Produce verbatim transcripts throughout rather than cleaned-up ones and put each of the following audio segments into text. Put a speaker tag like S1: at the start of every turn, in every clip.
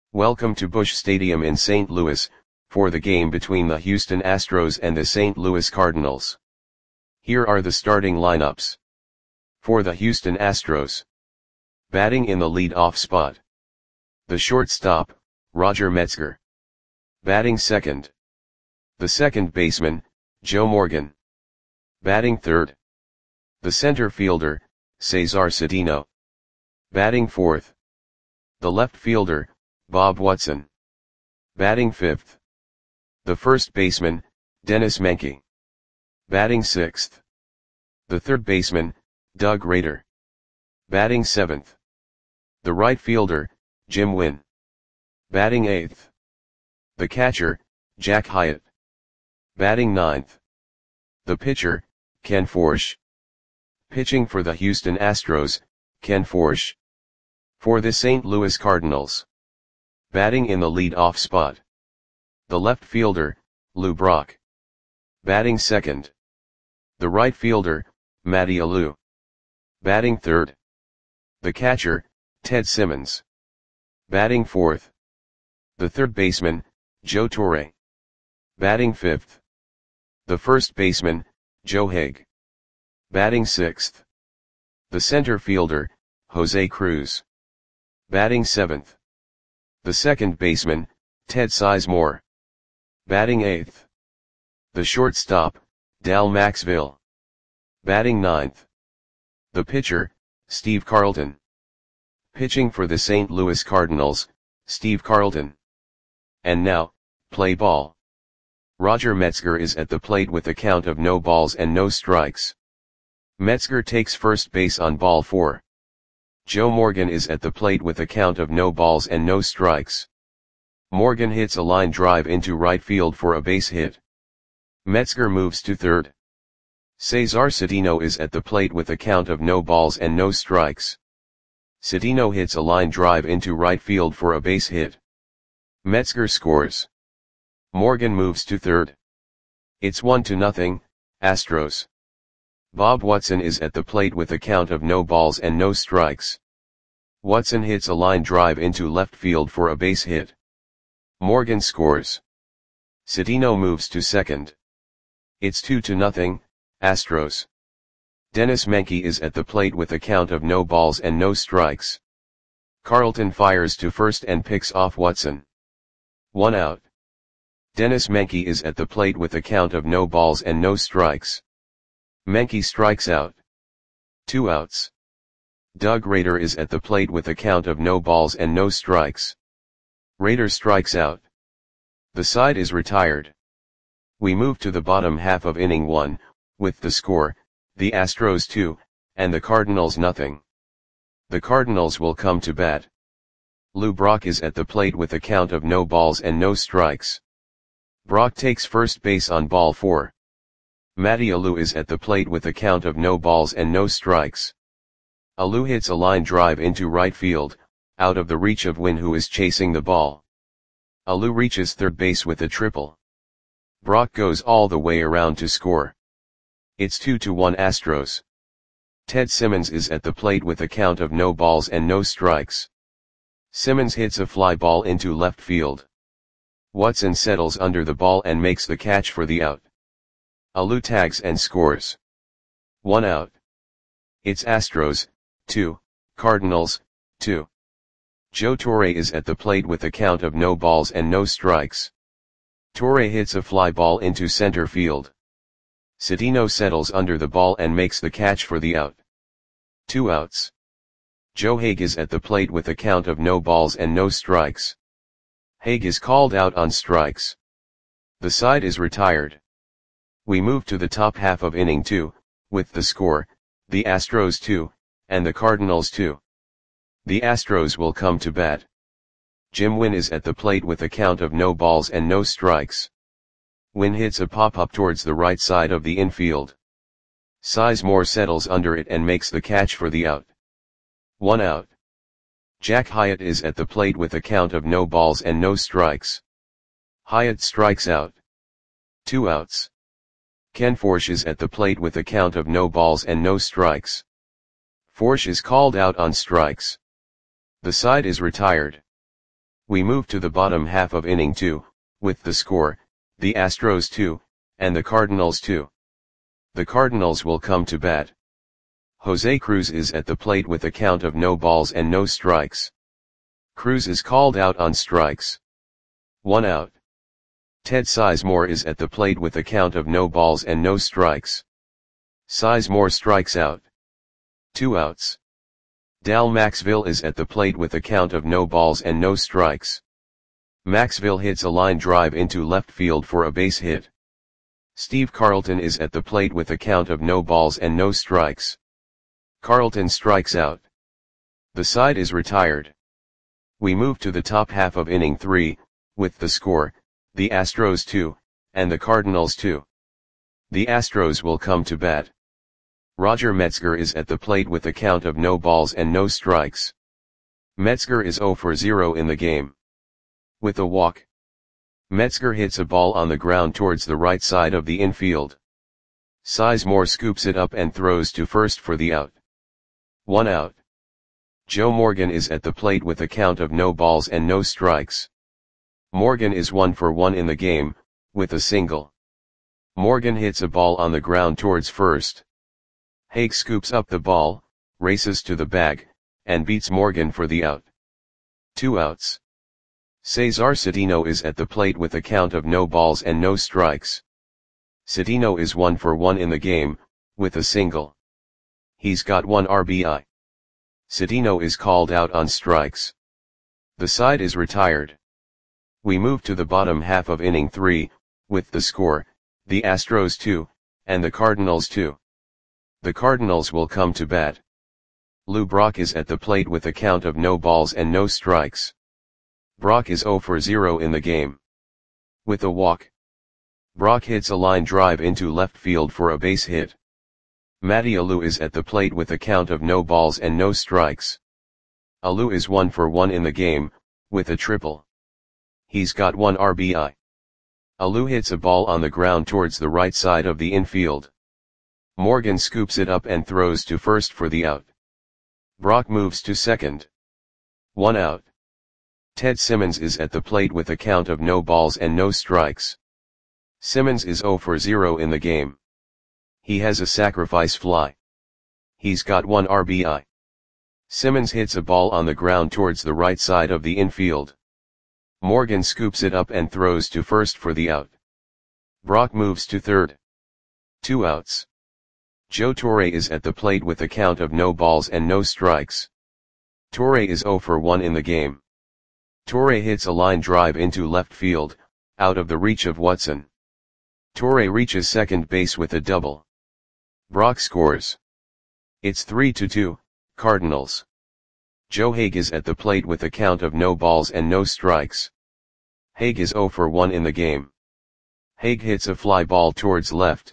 S1: Welcome to Busch Stadium in Saint Louis, for the game between the Houston Astros and the Saint Louis Cardinals. Here are the starting lineups. For the Houston Astros. Batting in the lead-off spot. The shortstop, Roger Metzger. Batting second. The second baseman, Joe Morgan. Batting third. The center fielder, Cesar Cedeno. Batting fourth. The left fielder, Bob Watson. Batting fifth. The first baseman, Dennis Menke. Batting sixth. The third baseman, Doug Rader. Batting seventh. The right fielder, Jim Wynn. Batting eighth. The catcher, Jack Hyatt. Batting ninth. The pitcher, Ken Forsch. Pitching for the Houston Astros, Ken Forsch. For the Saint Louis Cardinals. Batting in the lead-off spot. The left fielder, Lou Brock. Batting second. The right fielder, Matty Alou. Batting third. The catcher, Ted Simmons. Batting fourth. The third baseman, Joe Torre. Batting fifth. The first baseman, Joe Haig. Batting sixth. The center fielder, Jose Cruz. Batting seventh. The second baseman, Ted Sizemore. Batting eighth. The shortstop, Dal Maxville. Batting ninth. The pitcher, Steve Carlton. Pitching for the Saint Louis Cardinals, Steve Carlton. And now, play ball. Roger Metzger is at the plate with a count of no balls and no strikes. Metzger takes first base on ball four. Joe Morgan is at the plate with a count of no balls and no strikes. Morgan hits a line drive into right field for a base hit. Metzger moves to third. Cesar Cedeno is at the plate with a count of no balls and no strikes. Cedeno hits a line drive into right field for a base hit. Metzger scores. Morgan moves to third. It's one to nothing, Astros. Bob Watson is at the plate with a count of no balls and no strikes. Watson hits a line drive into left field for a base hit. Morgan scores. Cedeno moves to second. It's two to nothing, Astros. Dennis Menke is at the plate with a count of no balls and no strikes. Carlton fires to first and picks off Watson. One out. Dennis Menke is at the plate with a count of no balls and no strikes. Menke strikes out. Two outs. Doug Rader is at the plate with a count of no balls and no strikes. Rader strikes out. The side is retired. We move to the bottom half of inning one, with the score, the Astros two, and the Cardinals nothing. The Cardinals will come to bat. Lou Brock is at the plate with a count of no balls and no strikes. Brock takes first base on ball four. Matty Alou is at the plate with a count of no balls and no strikes. Alou hits a line drive into right field, out of the reach of Wynn, who is chasing the ball. Alou reaches third base with a triple. Brock goes all the way around to score. It's two to one Astros. Ted Simmons is at the plate with a count of no balls and no strikes. Simmons hits a fly ball into left field. Watson settles under the ball and makes the catch for the out. Alou tags and scores. One out. It's Astros, two, Cardinals, two. Joe Torre is at the plate with a count of no balls and no strikes. Torre hits a fly ball into center field. Cedeno settles under the ball and makes the catch for the out. Two outs. Joe Haig is at the plate with a count of no balls and no strikes. Haig is called out on strikes. The side is retired. We move to the top half of inning two, with the score, the Astros two, and the Cardinals two. The Astros will come to bat. Jim Wynn is at the plate with a count of no balls and no strikes. Wynn hits a pop-up towards the right side of the infield. Sizemore settles under it and makes the catch for the out. One out. Jack Hyatt is at the plate with a count of no balls and no strikes. Hyatt strikes out. Two outs. Ken Forsch is at the plate with a count of no balls and no strikes. Forsch is called out on strikes. The side is retired. We move to the bottom half of inning two, with the score, the Astros two, and the Cardinals two. The Cardinals will come to bat. Jose Cruz is at the plate with a count of no balls and no strikes. Cruz is called out on strikes. One out. Ted Sizemore is at the plate with a count of no balls and no strikes. Sizemore strikes out. Two outs. Dal Maxville is at the plate with a count of no balls and no strikes. Maxville hits a line drive into left field for a base hit. Steve Carlton is at the plate with a count of no balls and no strikes. Carlton strikes out. The side is retired. We move to the top half of inning three, with the score, the Astros two, and the Cardinals two. The Astros will come to bat. Roger Metzger is at the plate with a count of no balls and no strikes. Metzger is zero for zero in the game. With a walk, Metzger hits a ball on the ground towards the right side of the infield. Sizemore scoops it up and throws to first for the out. One out. Joe Morgan is at the plate with a count of no balls and no strikes. Morgan is one for one in the game, with a single. Morgan hits a ball on the ground towards first. Haig scoops up the ball, races to the bag, and beats Morgan for the out. Two outs. Cesar Cedeno is at the plate with a count of no balls and no strikes. Cedeno is one for one in the game, with a single. He's got one R B I. Cedeno is called out on strikes. The side is retired. We move to the bottom half of inning three, with the score, the Astros two, and the Cardinals two. The Cardinals will come to bat. Lou Brock is at the plate with a count of no balls and no strikes. Brock is zero for zero in the game. With a walk, Brock hits a line drive into left field for a base hit. Matty Alou is at the plate with a count of no balls and no strikes. Alou is one for one in the game, with a triple. He's got one R B I. Alou hits a ball on the ground towards the right side of the infield. Morgan scoops it up and throws to first for the out. Brock moves to second. One out. Ted Simmons is at the plate with a count of no balls and no strikes. Simmons is zero for zero in the game. He has a sacrifice fly. He's got one R B I. Simmons hits a ball on the ground towards the right side of the infield. Morgan scoops it up and throws to first for the out. Brock moves to third. Two outs. Joe Torre is at the plate with a count of no balls and no strikes. Torre is zero for one in the game. Torre hits a line drive into left field, out of the reach of Watson. Torre reaches second base with a double. Brock scores. It's three to two, Cardinals. Joe Haig is at the plate with a count of no balls and no strikes. Haig is zero for one in the game. Haig hits a fly ball towards left.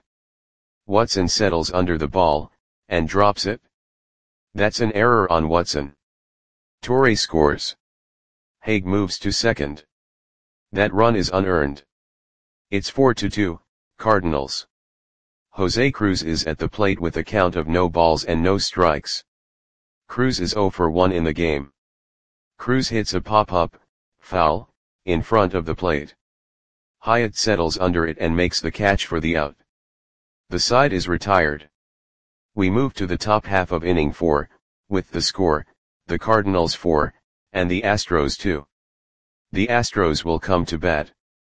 S1: Watson settles under the ball, and drops it. That's an error on Watson. Torre scores. Haig moves to second. That run is unearned. It's four to two, Cardinals. Jose Cruz is at the plate with a count of no balls and no strikes. Cruz is zero for one in the game. Cruz hits a pop-up, foul, in front of the plate. Hyatt settles under it and makes the catch for the out. The side is retired. We move to the top half of inning four, with the score, the Cardinals four, and the Astros two. The Astros will come to bat.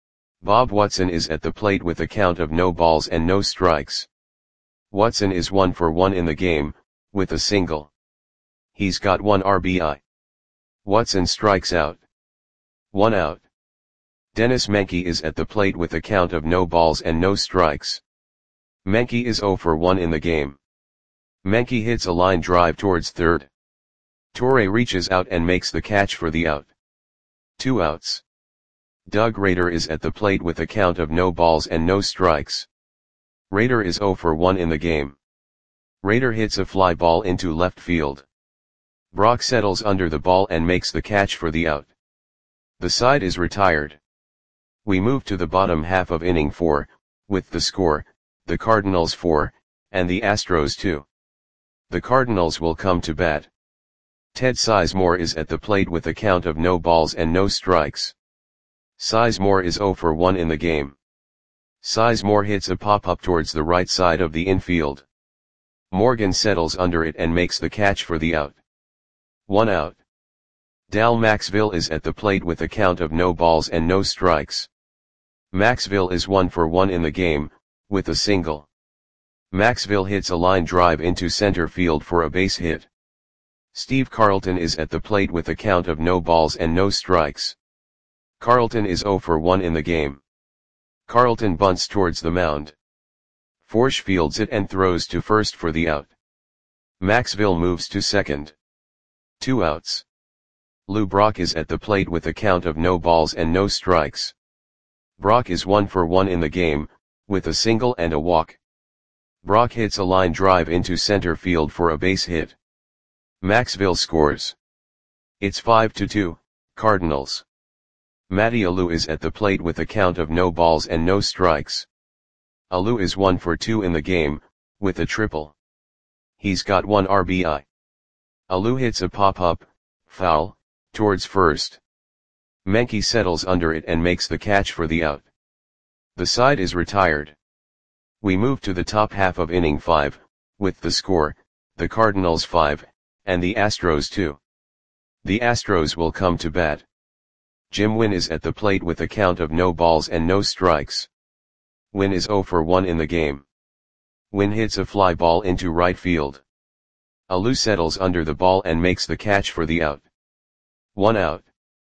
S1: Bob Watson is at the plate with a count of no balls and no strikes. Watson is one for one in the game, with a single. He's got one R B I. Watson strikes out. One out. Dennis Menke is at the plate with a count of no balls and no strikes. Menke is zero for one in the game. Menke hits a line drive towards third. Torre reaches out and makes the catch for the out. Two outs. Doug Rader is at the plate with a count of no balls and no strikes. Rader is zero for one in the game. Rader hits a fly ball into left field. Brock settles under the ball and makes the catch for the out. The side is retired. We move to the bottom half of inning four, with the score, the Cardinals four, and the Astros two. The Cardinals will come to bat. Ted Sizemore is at the plate with a count of no balls and no strikes. Sizemore is zero for one in the game. Sizemore hits a pop-up towards the right side of the infield. Morgan settles under it and makes the catch for the out. One out. Dal Maxville is at the plate with a count of no balls and no strikes. Maxville is one for one in the game, with a single. Maxville hits a line drive into center field for a base hit. Steve Carlton is at the plate with a count of no balls and no strikes. Carlton is zero for one in the game. Carlton bunts towards the mound. Forsch fields it and throws to first for the out. Maxville moves to second. Two outs. Lou Brock is at the plate with a count of no balls and no strikes. Brock is one for one in the game, with a single and a walk. Brock hits a line drive into center field for a base hit. Maxville scores. It's five to two, Cardinals. Matty Alou is at the plate with a count of no balls and no strikes. Alou is one for two in the game, with a triple. He's got one R B I. Alou hits a pop-up, foul, towards first. Menke settles under it and makes the catch for the out. The side is retired. We move to the top half of inning five, with the score, the Cardinals five, and the Astros two. The Astros will come to bat. Jim Wynn is at the plate with a count of no balls and no strikes. Wynn is zero for one in the game. Wynn hits a fly ball into right field. Alou settles under the ball and makes the catch for the out. One out.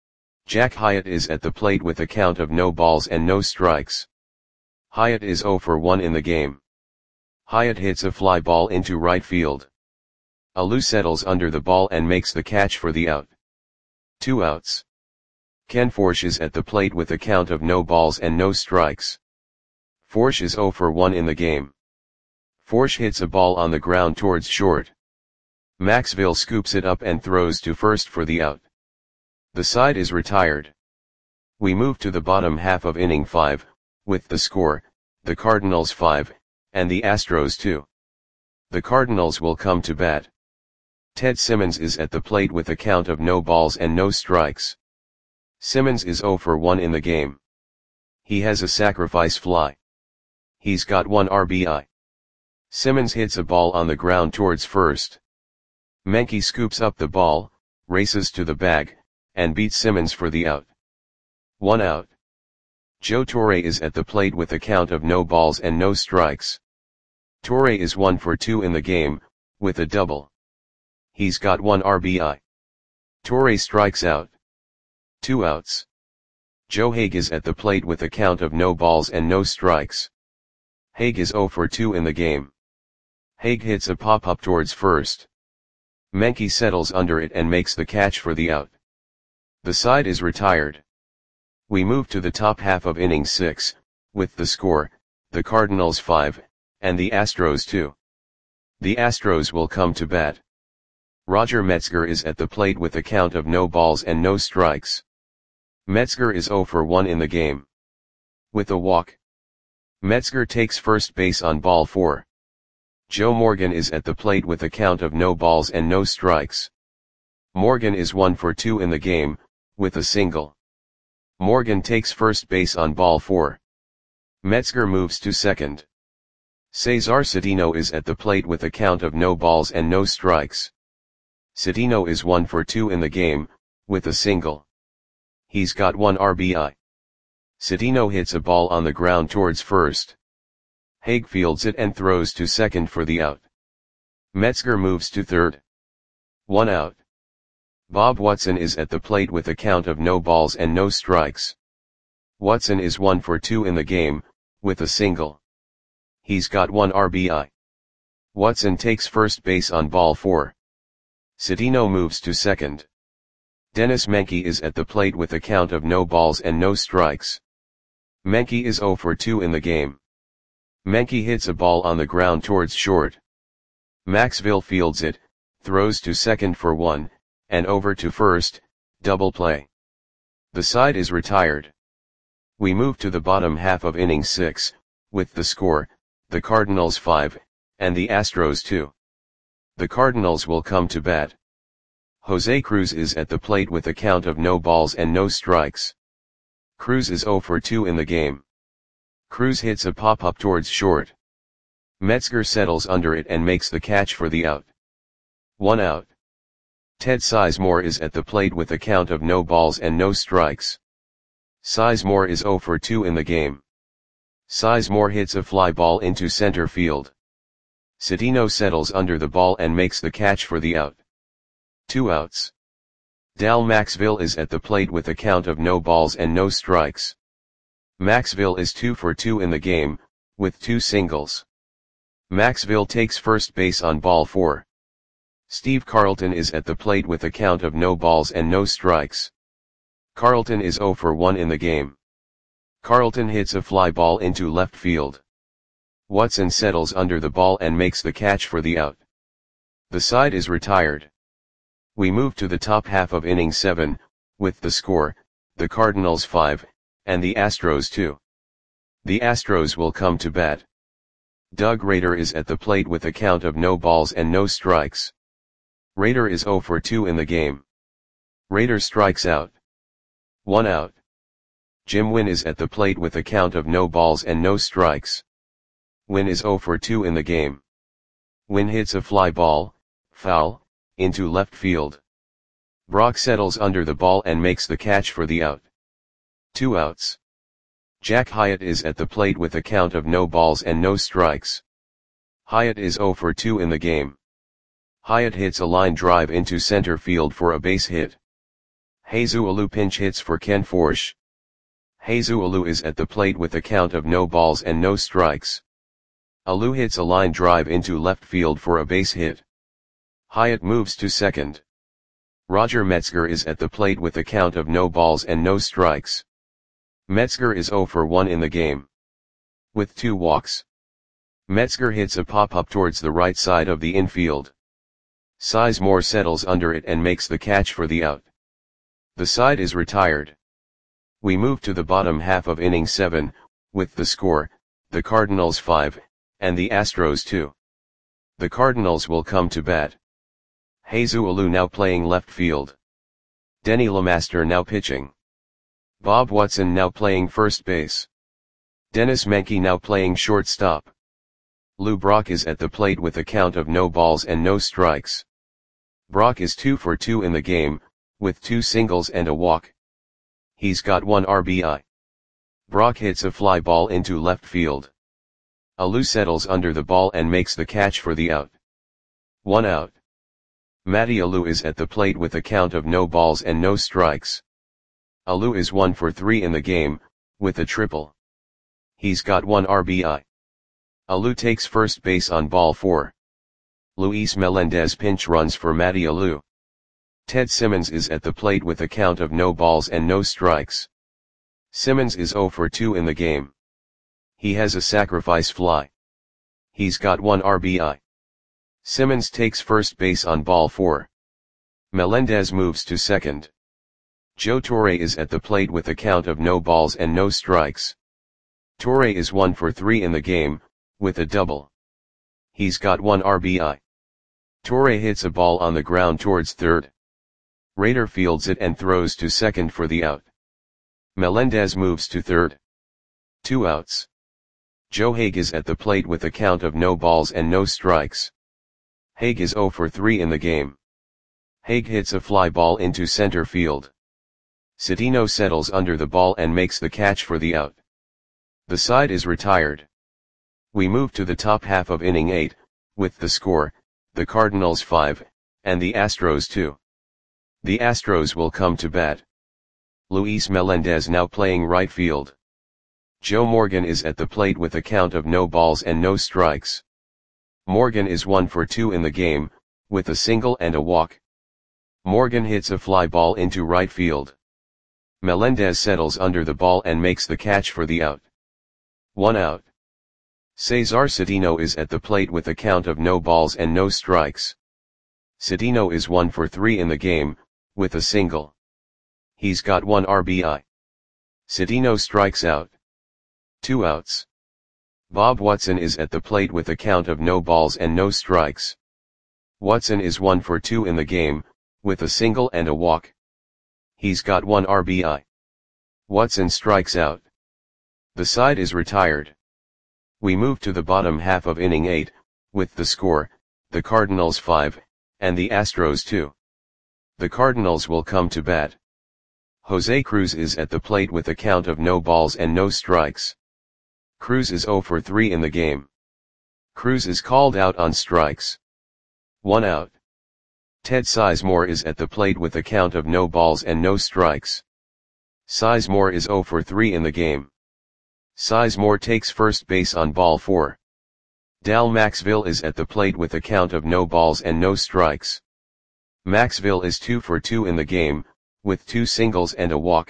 S1: Jack Hyatt is at the plate with a count of no balls and no strikes. Hyatt is zero for one in the game. Hyatt hits a fly ball into right field. Alou settles under the ball and makes the catch for the out. Two outs. Ken Forsch is at the plate with a count of no balls and no strikes. Forsch is zero for one in the game. Forsch hits a ball on the ground towards short. Maxville scoops it up and throws to first for the out. The side is retired. We move to the bottom half of inning five, with the score, the Cardinals five, and the Astros two. The Cardinals will come to bat. Ted Simmons is at the plate with a count of no balls and no strikes. Simmons is zero for one in the game. He has a sacrifice fly. He's got one R B I. Simmons hits a ball on the ground towards first. Menke scoops up the ball, races to the bag, and beats Simmons for the out. One out. Joe Torre is at the plate with a count of no balls and no strikes. Torre is one for two in the game, with a double. He's got one R B I. Torre strikes out. Two outs. Joe Haig is at the plate with a count of no balls and no strikes. Haig is zero for two in the game. Haig hits a pop-up towards first. Menke settles under it and makes the catch for the out. The side is retired. We move to the top half of inning six, with the score, the Cardinals five, and the Astros two. The Astros will come to bat. Roger Metzger is at the plate with a count of no balls and no strikes. Metzger is zero for one in the game. With a walk. Metzger takes first base on ball four. Joe Morgan is at the plate with a count of no balls and no strikes. Morgan is one for two in the game, with a single. Morgan takes first base on ball four. Metzger moves to second. Cesar Cedeno is at the plate with a count of no balls and no strikes. Cedeno is one for two in the game, with a single. He's got one R B I. Cedeno hits a ball on the ground towards first. Haig fields it and throws to second for the out. Metzger moves to third. One out. Bob Watson is at the plate with a count of no balls and no strikes. Watson is one for two in the game, with a single. He's got one R B I. Watson takes first base on ball four. Cedeno moves to second. Dennis Menke is at the plate with a count of no balls and no strikes. Menke is zero for two in the game. Menke hits a ball on the ground towards short. Maxville fields it, throws to second for one, and over to first, double play. The side is retired. We move to the bottom half of inning six, with the score, the Cardinals five, and the Astros two. The Cardinals will come to bat. Jose Cruz is at the plate with a count of no balls and no strikes. Cruz is zero for two in the game. Cruz hits a pop-up towards short. Metzger settles under it and makes the catch for the out. One out. Ted Sizemore is at the plate with a count of no balls and no strikes. Sizemore is zero for two in the game. Sizemore hits a fly ball into center field. Cedeno settles under the ball and makes the catch for the out. Two outs. Dal Maxville is at the plate with a count of no balls and no strikes. Maxville is two for two in the game, with two singles. Maxville takes first base on ball four. Steve Carlton is at the plate with a count of no balls and no strikes. Carlton is zero for one in the game. Carlton hits a fly ball into left field. Watson settles under the ball and makes the catch for the out. The side is retired. We move to the top half of inning seven, with the score, the Cardinals five, and the Astros two. The Astros will come to bat. Doug Rader is at the plate with a count of no balls and no strikes. Rader is zero for two in the game. Rader strikes out. One out. Jim Wynn is at the plate with a count of no balls and no strikes. Wynn is zero for two in the game. Wynn hits a fly ball, foul, into left field. Brock settles under the ball and makes the catch for the out. Two outs. Jack Hyatt is at the plate with a count of no balls and no strikes. Hyatt is zero for two in the game. Hyatt hits a line drive into center field for a base hit. Jesus Alou pinch hits for Ken Forsch. Jesus Alou is at the plate with a count of no balls and no strikes. Alou hits a line drive into left field for a base hit. Hyatt moves to second. Roger Metzger is at the plate with a count of no balls and no strikes. Metzger is zero for one in the game. With two walks. Metzger hits a pop-up towards the right side of the infield. Sizemore settles under it and makes the catch for the out. The side is retired. We move to the bottom half of inning seven, with the score, the Cardinals five, and the Astros two. The Cardinals will come to bat. Jesus Alou now playing left field. Denny LeMaster now pitching. Bob Watson now playing first base. Dennis Menke now playing shortstop. Lou Brock is at the plate with a count of no balls and no strikes. Brock is two for two in the game, with two singles and a walk. He's got one R B I. Brock hits a fly ball into left field. Alou settles under the ball and makes the catch for the out. One out. Matty Alou is at the plate with a count of no balls and no strikes. Alou is one for three in the game, with a triple. He's got one R B I. Alou takes first base on ball four. Luis Melendez pinch runs for Matty Alou. Ted Simmons is at the plate with a count of no balls and no strikes. Simmons is zero for two in the game. He has a sacrifice fly. He's got one R B I. Simmons takes first base on ball four. Melendez moves to second. Joe Torre is at the plate with a count of no balls and no strikes. Torre is one for three in the game, with a double. He's got one R B I. Torre hits a ball on the ground towards third. Rader fields it and throws to second for the out. Melendez moves to third. Two outs. Joe Haig is at the plate with a count of no balls and no strikes. Haig is zero for three in the game. Haig hits a fly ball into center field. Cedeno settles under the ball and makes the catch for the out. The side is retired. We move to the top half of inning eight, with the score, the Cardinals five, and the Astros two. The Astros will come to bat. Luis Melendez now playing right field. Joe Morgan is at the plate with a count of no balls and no strikes. Morgan is one for two in the game, with a single and a walk. Morgan hits a fly ball into right field. Melendez settles under the ball and makes the catch for the out. One out. Cesar Cedeno is at the plate with a count of no balls and no strikes. Cedeno is one for three in the game, with a single. He's got one R B I. Cedeno strikes out. Two outs. Bob Watson is at the plate with a count of no balls and no strikes. Watson is one for two in the game, with a single and a walk. He's got one R B I. Watson strikes out. The side is retired. We move to the bottom half of inning eight, with the score, the Cardinals five, and the Astros two. The Cardinals will come to bat. Jose Cruz is at the plate with a count of no balls and no strikes. Cruz is zero for three in the game. Cruz is called out on strikes. One out. Ted Sizemore is at the plate with a count of no balls and no strikes. Sizemore is zero for three in the game. Sizemore takes first base on ball four. Dal Maxville is at the plate with a count of no balls and no strikes. Maxville is two for two in the game, with two singles and a walk.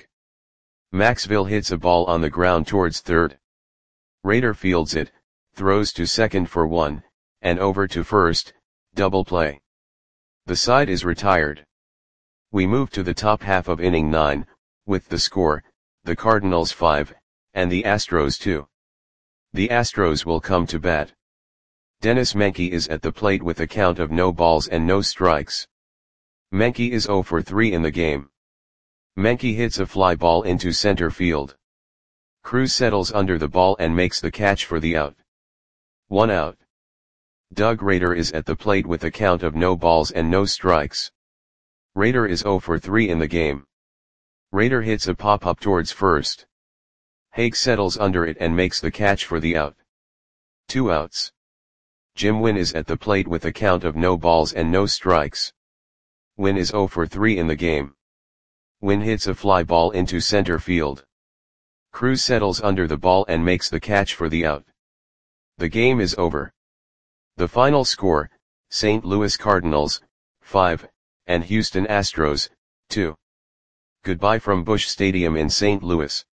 S1: Maxville hits a ball on the ground towards third. Rader fields it, throws to second for one, and over to first, double play. The side is retired. We move to the top half of inning nine, with the score, the Cardinals five, and the Astros two. The Astros will come to bat. Dennis Menke is at the plate with a count of no balls and no strikes. Menke is zero for three in the game. Menke hits a fly ball into center field. Cruz settles under the ball and makes the catch for the out. One out. Doug Rader is at the plate with a count of no balls and no strikes. Rader is zero for three in the game. Rader hits a pop-up towards first. Haig settles under it and makes the catch for the out. Two outs. Jim Wynn is at the plate with a count of no balls and no strikes. Wynn is zero for three in the game. Wynn hits a fly ball into center field. Cruz settles under the ball and makes the catch for the out. The game is over. The final score, Saint Louis Cardinals, five, and Houston Astros, two. Goodbye from Busch Stadium in Saint Louis.